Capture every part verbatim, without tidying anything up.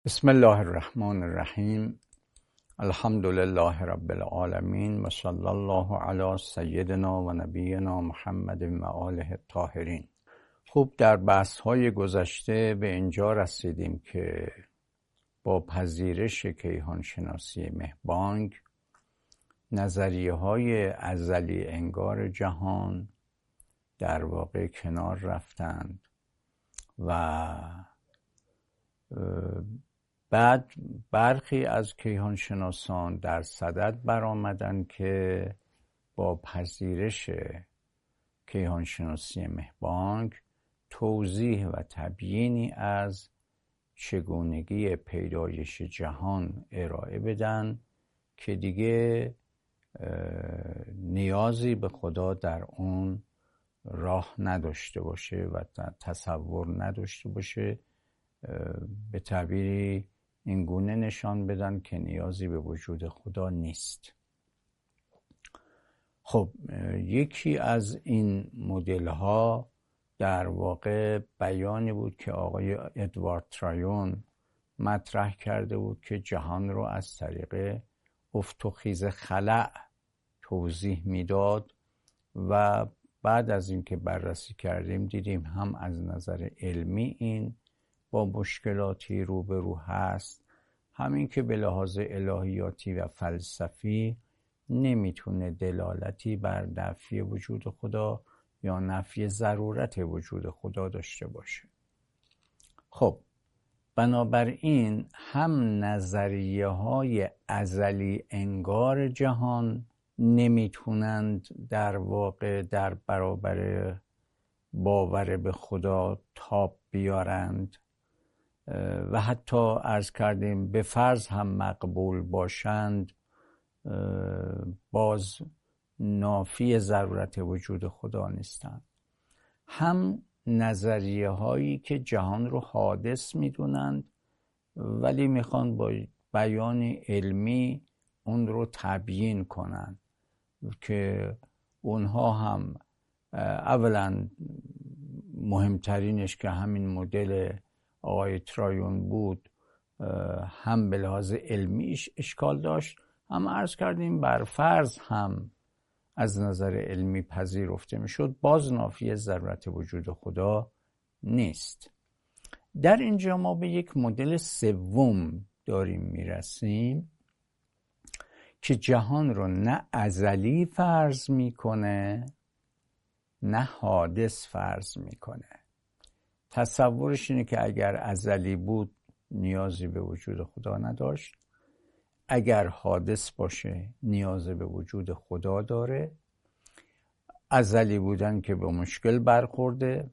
بسم الله الرحمن الرحیم. الحمد لله رب العالمین و صلی الله علی سیدنا و نبینا محمد و آله الطاهرین. خوب، در بحث های گذشته به اینجا رسیدیم که با پذیرش کیهان شناسی مهبانگ نظریه های ازلی انگار جهان در واقع کنار رفتند و بعد برخی از کیهان شناسان در صدد برآمدند که با پذیرش کیهان شناسی مهبانگ توضیح و تبیینی از چگونگی پیدایش جهان ارائه بدن که دیگه نیازی به خدا در اون راه نداشته باشه و تصور نداشته باشه، به تعبیری این گونه نشان بدن که نیازی به وجود خدا نیست. خب، یکی از این مدل ها در واقع بیانی بود که آقای ادوارد ترایون مطرح کرده بود که جهان رو از طریق افت و خیز خلأ توضیح میداد و بعد از اینکه بررسی کردیم دیدیم هم از نظر علمی این با مشکلاتی روبرو هست، همین که به لحاظ الهیاتی و فلسفی نمیتونه دلالتی بر نفی وجود خدا یا نفی ضرورت وجود خدا داشته باشه. خب، بنابراین هم نظریه های ازلی انگار جهان نمیتونند در واقع در برابر باور به خدا تاب بیارند و حتی عرض کردیم به فرض هم مقبول باشند، باز نافی ضرورت وجود خدا نیستند. هم نظریه هایی که جهان رو حادث میدونند ولی میخوان با بیان علمی اون رو تبیین کنند که اونها هم اولا مهمترینش که همین مدل آقای ترایون بود هم به لحاظ علمیش اشکال داشت، هم عرض کردیم بر فرض هم از نظر علمی پذیرفته میشد، باز نافی ضرورت وجود خدا نیست. در اینجا ما به یک مدل سوم داریم میرسیم که جهان رو نه ازلی فرض میکنه نه حادث فرض میکنه. تصورش اینه که اگر ازلی بود نیازی به وجود خدا نداشت، اگر حادث باشه نیازی به وجود خدا داره. ازلی بودن که به مشکل برخورده،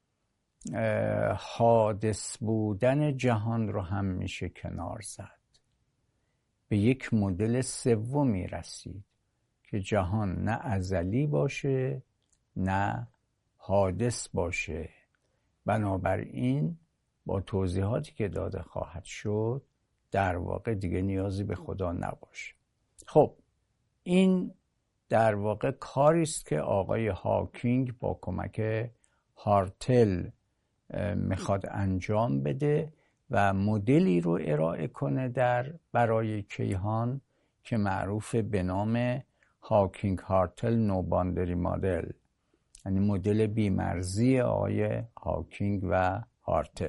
حادث بودن جهان رو هم میشه کنار زد. به یک مدل سومی رسید که جهان نه ازلی باشه نه حادث باشه. بنابراین با توضیحاتی که داده خواهد شد در واقع دیگه نیازی به خدا نباشه. خب، این در واقع کاری است که آقای هاکینگ با کمک هارتل میخواد انجام بده و مدلی رو ارائه کنه در برای کیهان که معروف به نام هاکینگ هارتل نو باندری مدل، یعنی مدل بی‌مرزی آقای هاکینگ و هارتل.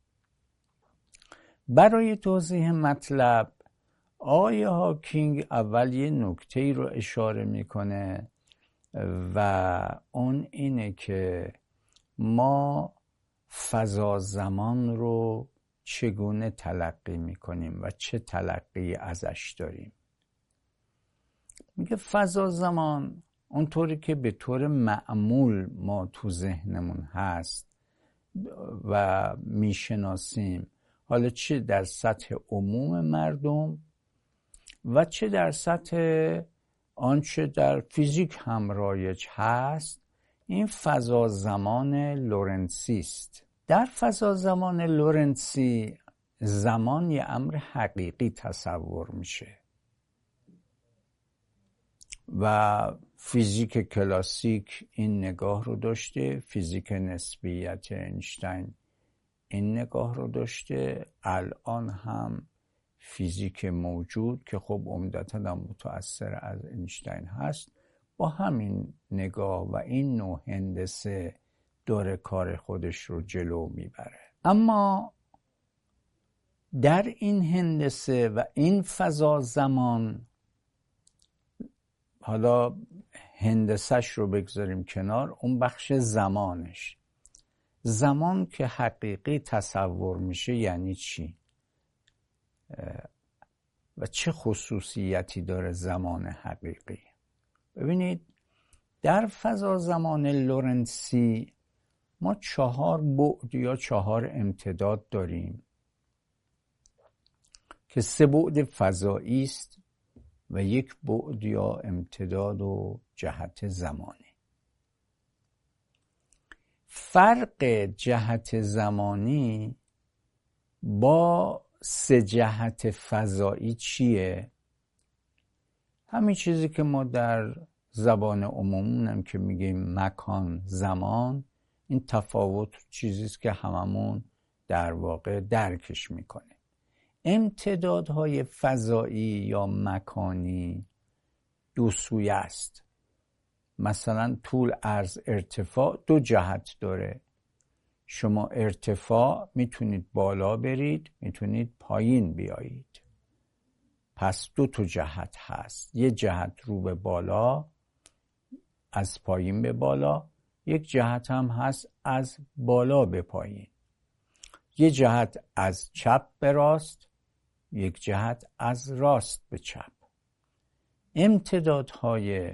برای توضیح مطلب آقای هاکینگ اول یه نکته‌ای رو اشاره میکنه و اون اینه که ما فضا زمان رو چگونه تلقی میکنیم و چه تلقی ازش داریم. میگه فضا زمان اونطوری که به طور معمول ما تو ذهنمون هست و میشناسیم، حالا چه در سطح عموم مردم و چه در سطح آنچه در فیزیک هم رایج هست، این فضا زمان لورنسی است. در فضا زمان لورنسی زمان یه امر حقیقی تصور میشه و فیزیک کلاسیک این نگاه رو داشته. فیزیک نسبیت اینشتین این نگاه رو داشته. الان هم فیزیک موجود که خب عمدتاً متأثر از اینشتین هست با همین نگاه و این نوع هندسه داره کار خودش رو جلو میبره. اما در این هندسه و این فضا زمان، حالا هندسش رو بگذاریم کنار، اون بخش زمانش، زمان که حقیقی تصور میشه یعنی چی و چه خصوصیتی داره زمان حقیقی؟ ببینید در فضا زمان لورنسی ما چهار بعد یا چهار امتداد داریم که سه بعد فضایی است و یک بعد یا امتداد و جهت زمانی. فرق جهت زمانی با سه جهت فضایی چیه؟ همین چیزی که ما در زبان عمومی هم که میگیم مکان زمان، این تفاوت چیزیست که هممون در واقع درکش میکنه. امتدادهای فضایی یا مکانی دو سویه است. مثلا طول، عرض، ارتفاع دو جهت داره. شما ارتفاع میتونید بالا برید، میتونید پایین بیایید. پس دو تا جهت هست. یه جهت رو به بالا، از پایین به بالا. یک جهت هم هست از بالا به پایین. یه جهت از چپ به راست، یک جهت از راست به چپ. امتدادهای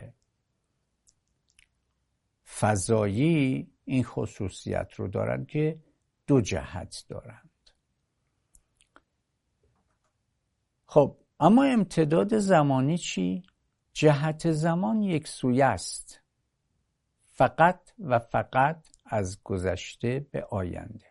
فضایی این خصوصیت رو دارند که دو جهت دارند. خب اما امتداد زمانی چی؟ جهت زمان یک سویه است، فقط و فقط از گذشته به آینده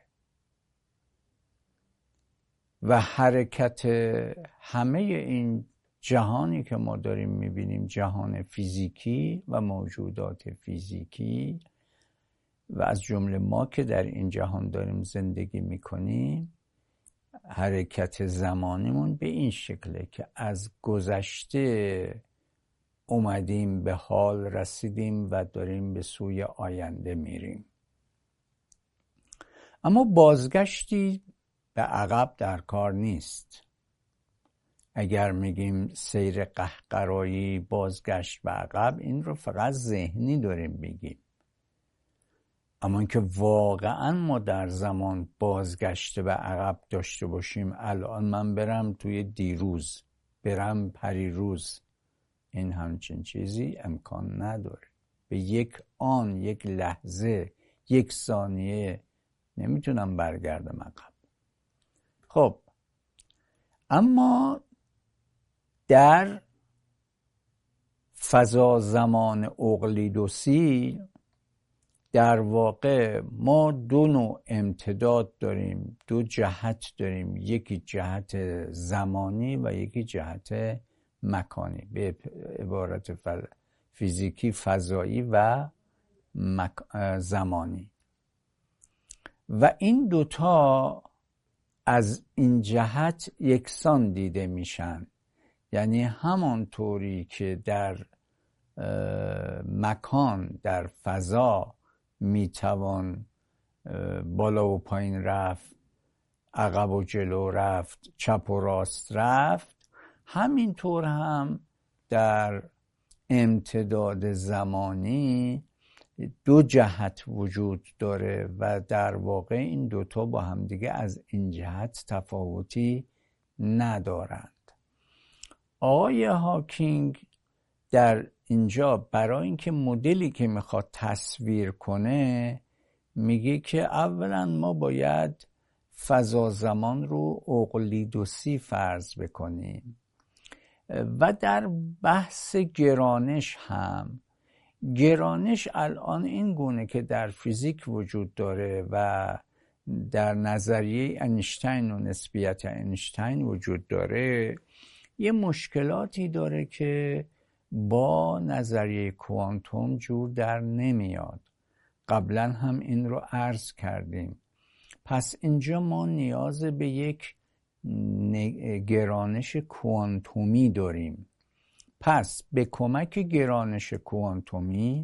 و حرکت همه این جهانی که ما داریم میبینیم، جهان فیزیکی و موجودات فیزیکی و از جمله ما که در این جهان داریم زندگی میکنیم، حرکت زمانیمون به این شکله که از گذشته اومدیم به حال رسیدیم و داریم به سوی آینده میریم. اما بازگشتی به عقب در کار نیست. اگر میگیم سیر قهقرایی، بازگشت به عقب، این رو فقط ذهنی داریم میگیم. اما اینکه واقعا ما در زمان بازگشت به عقب داشته باشیم، الان من برم توی دیروز، برم پریروز، این همچین چیزی امکان نداره. به یک آن، یک لحظه، یک ثانیه نمیتونم برگردم عقب. خب اما در فضا زمان اقلیدوسی در واقع ما دو نوع امتداد داریم، دو جهت داریم، یکی جهت زمانی و یکی جهت مکانی، به عبارت فیزیکی فضایی و مک... زمانی. و این دوتا از این جهت یکسان دیده میشن. یعنی همانطوری که در مکان، در فضا میتوان بالا و پایین رفت، عقب و جلو رفت، چپ و راست رفت، همینطور هم در امتداد زمانی دو جهت وجود داره و در واقع این دوتا با همدیگه از این جهت تفاوتی ندارند. آقای هاکینگ در اینجا برای اینکه مدلی که میخواد تصویر کنه میگه که اولا ما باید فضا زمان رو اقلیدوسی فرض بکنیم و در بحث گرانش هم، گرانش الان این گونه که در فیزیک وجود داره و در نظریه اینشتین و نسبیت اینشتین وجود داره، یه مشکلاتی داره که با نظریه کوانتوم جور در نمیاد. قبلا هم این رو عرض کردیم. پس اینجا ما نیاز به یک گرانش کوانتومی داریم. پس به کمک گرانش کوانتومی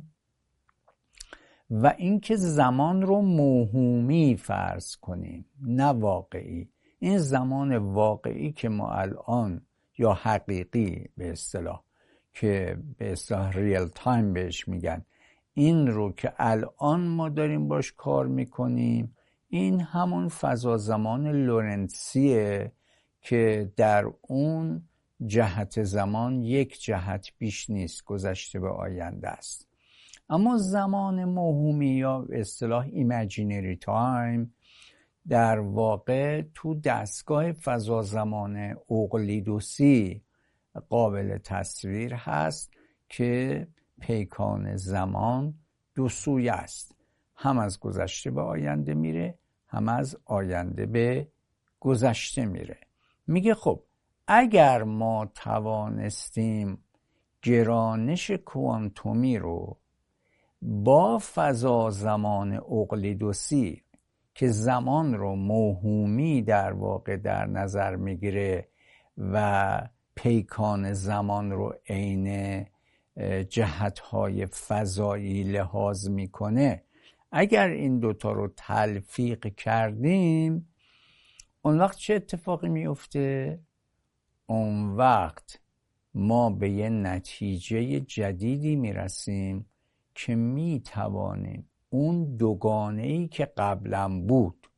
و اینکه زمان رو موهومی فرض کنیم نه واقعی، این زمان واقعی که ما الان یا حقیقی به اصطلاح که به اصطلاح ریل تایم بهش میگن، این رو که الان ما داریم باش کار میکنیم، این همون فضا زمان لورنتزیه که در اون جهت زمان یک جهت بیش نیست، گذشته به آینده است. اما زمان موهومی یا به اصطلاح ایمیجینری تایم در واقع تو دستگاه فضا زمان اقلیدوسی قابل تصویر هست که پیکان زمان دو سویه است، هم از گذشته به آینده میره، هم از آینده به گذشته میره. میگه خب اگر ما توانستیم گرانش کوانتومی رو با فضا زمان اقلیدوسی که زمان رو موهومی در واقع در نظر میگیره و پیکان زمان رو عین جهت‌های فضایی لحاظ میکنه، اگر این دوتا رو تلفیق کردیم، اون وقت چه اتفاقی میفته؟ اون وقت ما به یه نتیجه جدیدی میرسیم که میتوانیم اون دوگانه‌ای که قبلا بود،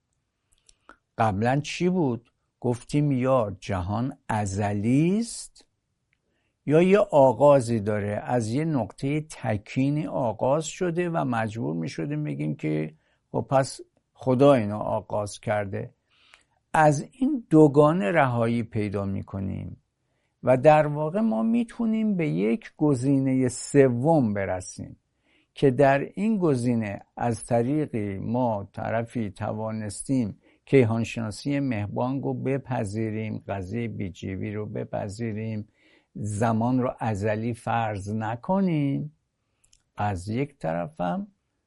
قبلا چی بود؟ گفتیم یا جهان ازلی است یا یه آغازی داره، از یه نقطه تکینی آغاز شده و مجبور می شدیم بگیم که خب پس خدا اینو آغاز کرده. از این دوگانه رهایی پیدا می کنیم و در واقع ما میتونیم به یک گزینه سوم برسیم که در این گزینه از طریقی ما طرفی توانستیم کیهانشناسی مهبانگ رو بپذیریم، قضیه بیجیوی رو بپذیریم، زمان رو ازلی فرض نکنیم. از یک طرفم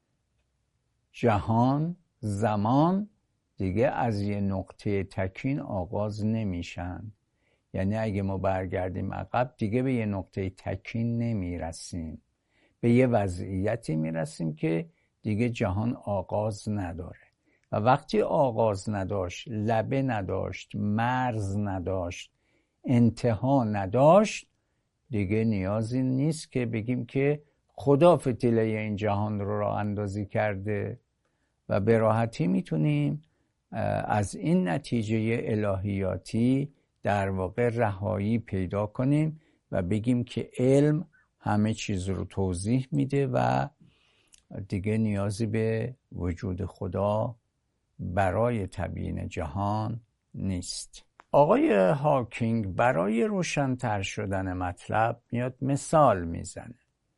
جهان، زمان دیگه از یه نقطه تکین آغاز نمیشن، یعنی اگه ما برگردیم عقب دیگه به یه نقطه تکین نمیرسیم، به یه وضعیتی میرسیم که دیگه جهان آغاز نداره و وقتی آغاز نداشت، لبه نداشت، مرز نداشت، انتها نداشت، دیگه نیازی نیست که بگیم که خدا فتیله این جهان رو راه اندازی کرده و به راحتی میتونیم از این نتیجه الهیاتی در واقع رهایی پیدا کنیم و بگیم که علم همه چیز رو توضیح میده و دیگه نیازی به وجود خدا برای تبیین جهان نیست. آقای هاکینگ برای روشن‌تر شدن مطلب میاد مثال میزنه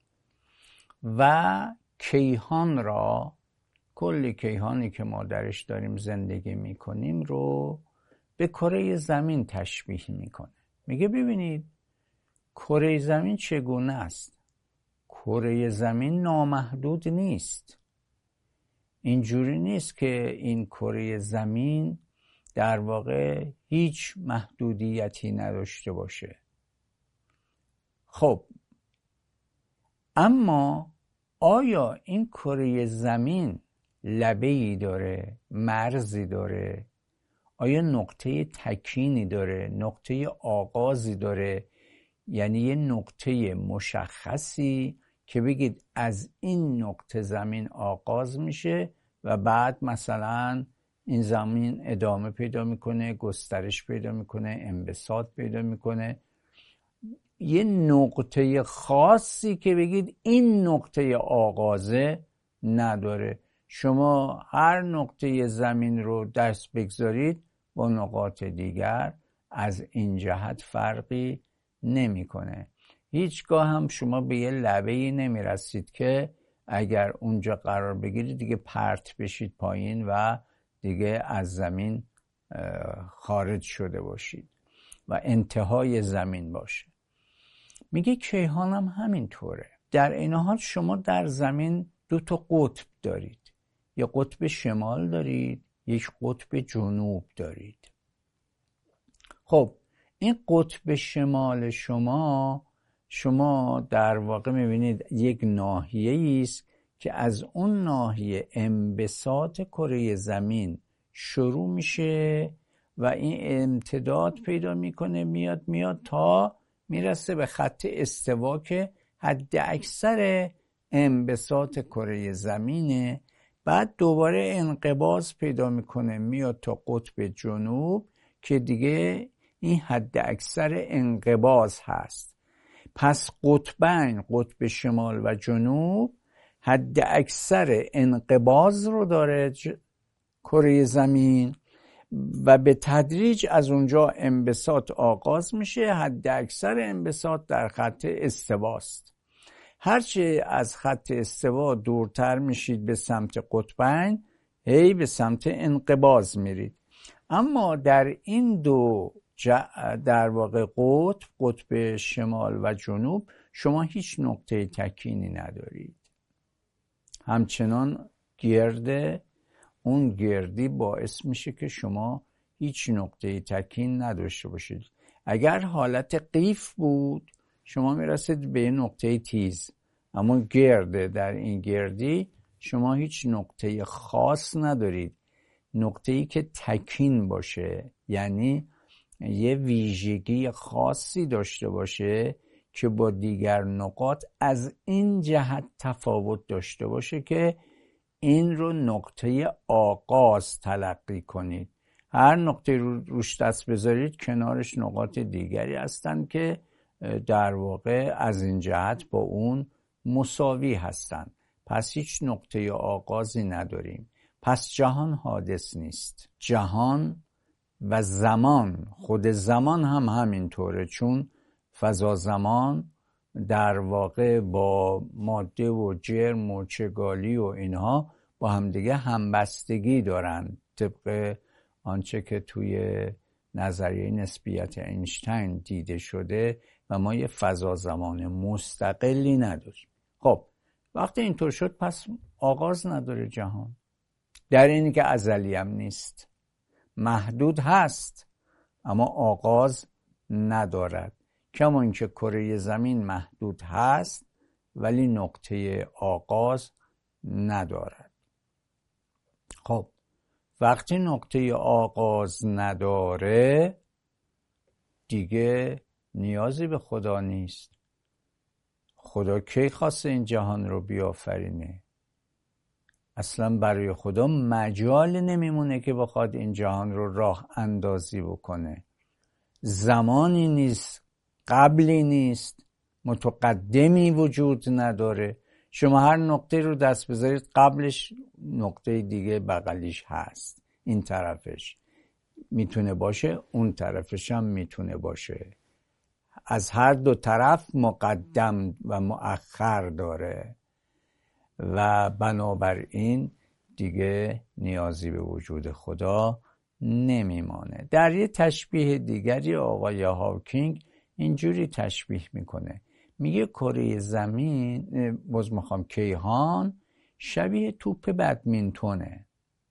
و کیهان را، کل کیهانی که ما درش داریم زندگی میکنیم رو به کره زمین تشبیه میکنه. میگه ببینید کره زمین چگونه است؟ کره زمین نامحدود نیست. اینجوری نیست که این کره زمین در واقع هیچ محدودیتی نداشته باشه. خب اما آیا این کره زمین لبه‌ای داره، مرزی داره؟ آیا نقطه تکینی داره، نقطه آغازی داره؟ یعنی یه نقطه مشخصی که بگید از این نقطه زمین آغاز میشه و بعد مثلا این زمین ادامه پیدا میکنه، گسترش پیدا میکنه، انبساط پیدا میکنه، یه نقطه خاصی که بگید این نقطه آغازه نداره. شما هر نقطه زمین رو دست بگذارید با نقاط دیگر از این جهت فرقی نمیکنه. هیچگاه هم شما به یه لبه‌ای نمیرسید که اگر اونجا قرار بگیرید دیگه پرت بشید پایین و دیگه از زمین خارج شده باشید و انتهای زمین باشه. میگه کیهان هم همینطوره. در این حال شما در زمین دو تا قطب دارید، یه قطب شمال دارید، یک قطب جنوب دارید. خب این قطب شمال شما شما در واقع میبینید یک ناحیه‌ای است که از اون ناحیه انبساط کره زمین شروع میشه و این امتداد پیدا میکنه، میاد میاد تا میرسه به خط استوا که حد اکثر انبساط کره زمینه. بعد دوباره انقباض پیدا میکنه، میاد تا قطب جنوب که دیگه این حد اکثر انقباض هست. پس قطبین، قطب شمال و جنوب، حد اکثر انقباض رو داره کره زمین و به تدریج از اونجا انبساط آغاز میشه. حد اکثر انبساط در خط استواست. هرچه از خط استوا دورتر میشید به سمت قطبین، هی به سمت انقباض میرید. اما در این دو در واقع قطب، قطب شمال و جنوب، شما هیچ نقطه تکینی ندارید. همچنان گرده، اون گردی باعث میشه که شما هیچ نقطه تکین نداشته باشید. اگر حالت قیف بود شما میرسید به نقطه تیز، اما گرده، در این گردی شما هیچ نقطه خاص ندارید، نقطه‌ای که تکین باشه، یعنی یه ویژگی خاصی داشته باشه که با دیگر نقاط از این جهت تفاوت داشته باشه که این رو نقطه آغاز تلقی کنید. هر نقطه رو روش دست بذارید کنارش نقاط دیگری هستند که در واقع از این جهت با اون مساوی هستند. پس هیچ نقطه آغازی نداریم. پس جهان حادث نیست. جهان و زمان، خود زمان هم همینطوره، چون فضا زمان در واقع با ماده و جرم و چگالی و اینها با همدیگه همبستگی دارن، طبق آنچه که توی نظریه نسبیت اینشتین دیده شده و ما یه فضا زمان مستقلی نداریم. خب وقتی اینطور شد پس آغاز نداره جهان، در اینی که ازلی هم نیست، محدود هست اما آغاز ندارد. کما اینکه کره زمین محدود هست ولی نقطه آغاز ندارد. خب وقتی نقطه آغاز نداره دیگه نیازی به خدا نیست. خدا کی خواسته این جهان رو بیافرینه؟ اصلا برای خدا مجال نمیمونه که بخواد این جهان رو راه اندازی بکنه. زمانی نیست، قبلی نیست، متقدمی وجود نداره. شما هر نقطه رو دست بذارید قبلش نقطه دیگه بغلیش هست، این طرفش میتونه باشه، اون طرفش هم میتونه باشه. از هر دو طرف مقدم و مؤخر داره و بنابراین دیگه نیازی به وجود خدا نمیمانه. در یه تشبیه دیگری آقای هاوکینگ اینجوری تشبیه میکنه، میگه کره زمین، باز میخوام کیهان شبیه توپ بدمینتونه.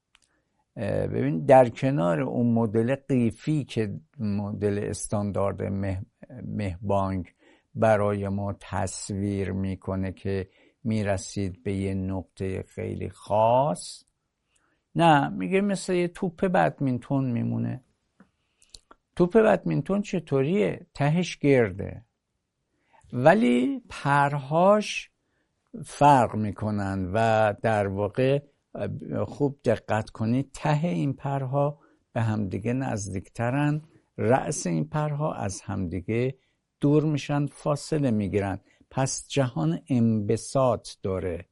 ببین در کنار اون مدل قیفی که مدل استاندارد مه، مهبانگ برای ما تصویر میکنه که میرسید به یه نقطه خیلی خاص، نه، میگه مثل یه توپ بدمینتون میمونه. توپ بدمینتون چطوریه؟ تهش گرده ولی پرهاش فرق میکنن و در واقع خوب دقت کنید ته این پرها به همدیگه نزدیکترن، رأس این پرها از همدیگه دور میشن، فاصله میگیرن. پس جهان انبساط داره،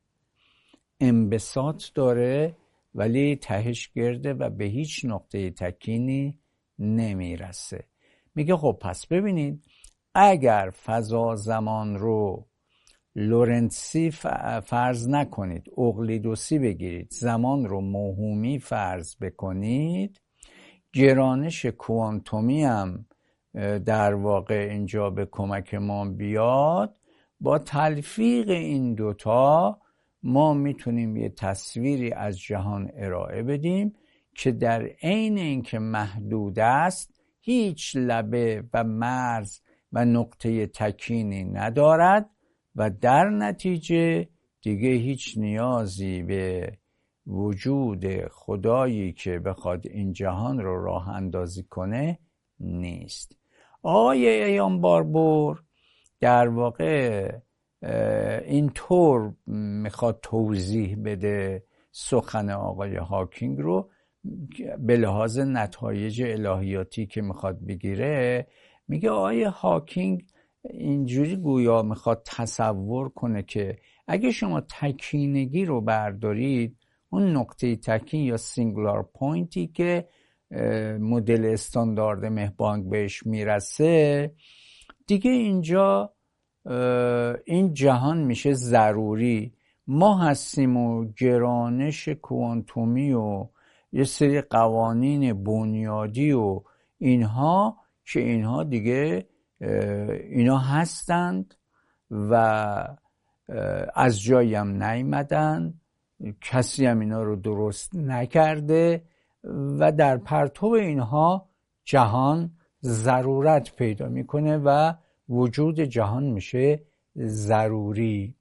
انبساط داره ولی تهش گرده و به هیچ نقطه تکینی نمیرسه. میگه خب پس ببینید اگر فضا زمان رو لورنسی فرض نکنید، اقلیدوسی بگیرید، زمان رو موهومی فرض بکنید، گرانش کوانتومی هم در واقع اینجا به کمک ما بیاد، با تلفیق این دوتا ما میتونیم یه تصویری از جهان ارائه بدیم که در عین اینکه محدود است هیچ لبه و مرز و نقطه تکینی ندارد و در نتیجه دیگه هیچ نیازی به وجود خدایی که بخواد این جهان رو راه اندازی کنه نیست. آقای ایان باربور در واقع اینطور میخواد توضیح بده سخن آقای هاکینگ رو به لحاظ نتایج الهیاتی که میخواد بگیره. میگه آقای هاکینگ اینجوری گویا میخواد تصور کنه که اگه شما تکینگی رو بردارید، اون نقطه تکین یا سینگولار پوینتی که مدل استاندارد مهبانگ بهش میرسه، دیگه اینجا این جهان میشه ضروری. ما هستیم و گرانش کوانتومی و یه سری قوانین بنیادی و اینها که اینها دیگه اینا هستند و از جایی هم نیامدن، کسی هم اینا رو درست نکرده و در پرتو اینها جهان ضرورت پیدا میکنه و وجود جهان میشه ضروری.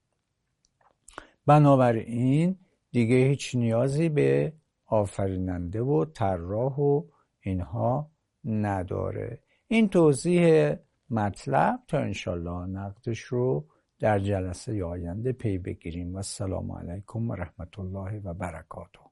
بنابراین دیگه هیچ نیازی به آفریننده و طراح و اینها نداره. این توضیح مطلب تا انشالله نقدش رو در جلسه آینده پی بگیریم. و السلام علیکم و رحمت الله و برکاته.